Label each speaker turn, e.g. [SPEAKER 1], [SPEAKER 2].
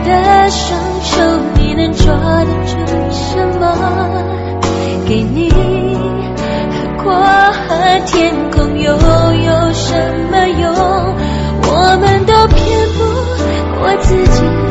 [SPEAKER 1] 的双手，你能抓得住什么？给你海阔和天空又有什么用？我们都骗不过自己。